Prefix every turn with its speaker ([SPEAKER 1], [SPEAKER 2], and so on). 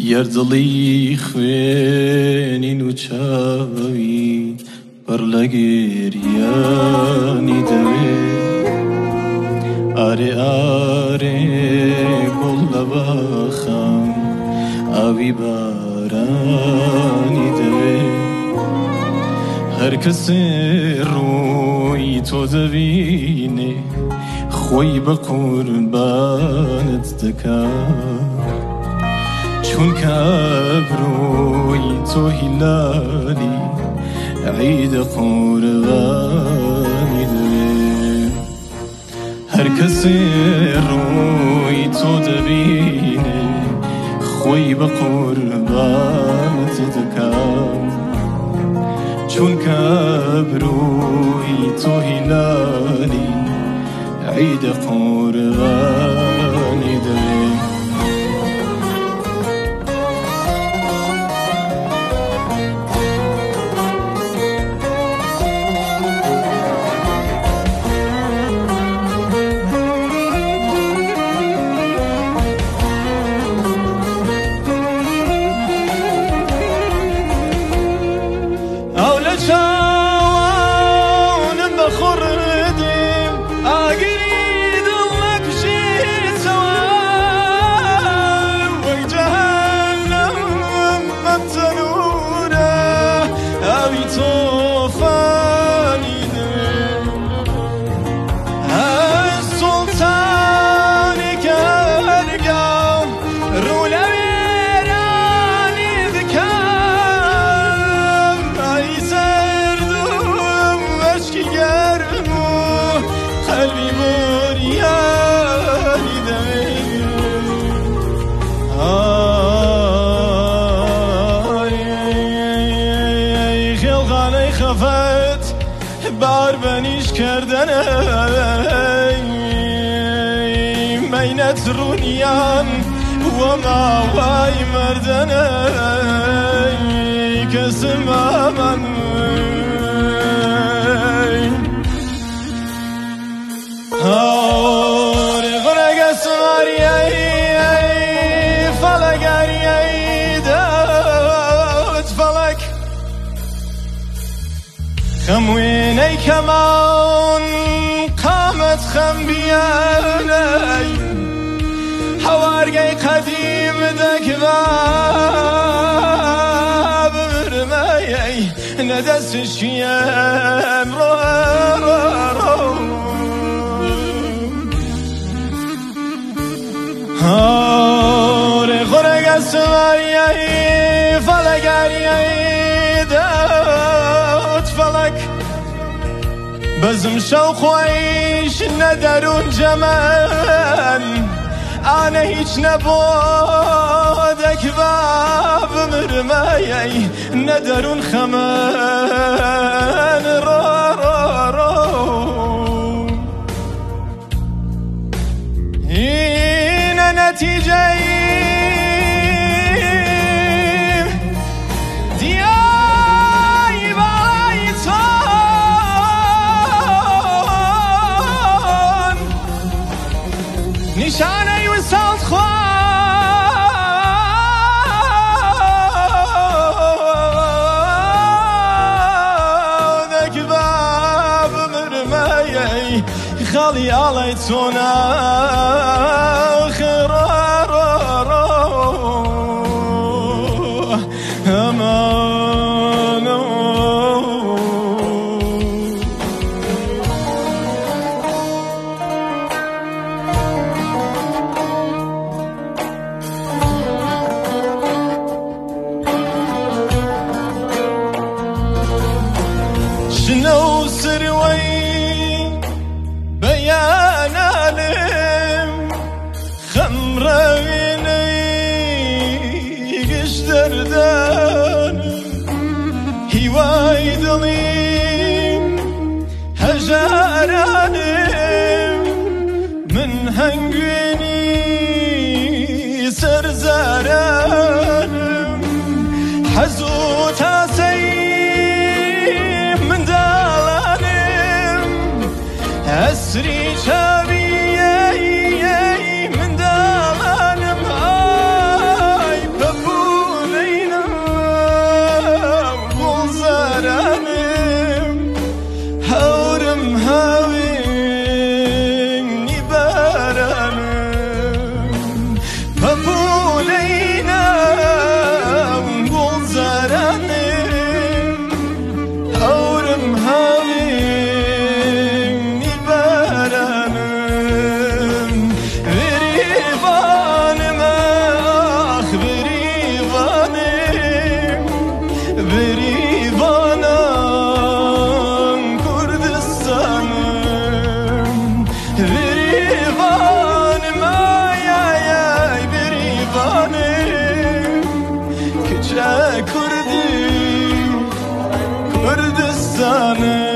[SPEAKER 1] یاردڵی خوێنین و چاوی پڕ لە گێریانی دەوێ ئارێ ئارێ گوڵ لە باخەم ئاوی بارانی دەوێ هەر کەسێ ڕووی تۆ دەبینێ خۆی بە قوربانت دەکات چونکە ئەبرۆی تۆ هیلالی عیدە قوربانی دەوێ هەر کەسێ ڕووی تۆ دەبینێ خۆی بە قوربانت دەکات چونکە ئەبرۆی تۆ هیلالی عیدە قوربانی دەوێ
[SPEAKER 2] چاوانم بخوردیم ئاگری دڵ نەکوژێتەوە وەی جەهەنەم ئەم تەنورە ئاوی تۆفانی دەوێ هەر سوڵتانێکە هەرگاو ڕوو لە وێرانی دکەم ئای سەردوم ئەشکی گەرم و قەلبی بۆریانی دەوێ خێڵخانەی خەفەت بار بەنیش کردنە مەینەت ڕوونیان وە ماوای مردنە کەسم ئەمەن هاوڕێ غڕەگە سماریایی فەڵەگەریایی دەوت فەڵەک خەموێنەی کەمان قامەت خەمبیانەی هەوارگەی قەدیم دەکبا بمرمەیەی نەدەستشیە ئەمڕۆ هاوڕێ غڕەگە سماریایی فەڵەگەریایی دەوت فەڵەک بەزم شەو خۆیش نەدەروون جەمەن ئانە هیچ نەبوو دەکبا بمرمەیەی نەدەروون خەمەن هینە نەتیجەی دیای بەڵای تۆن نیشانەی وسەڵت دەکبا بمرمەیەی خەڵی ئاڵی تۆنە شنو سروي بيانالم خمريني قشدردان هواي دليم هجارانم من هنگويني سرزارانم حزو تاسي أسري شابي من دالانم هاي ببو كردي كردستاني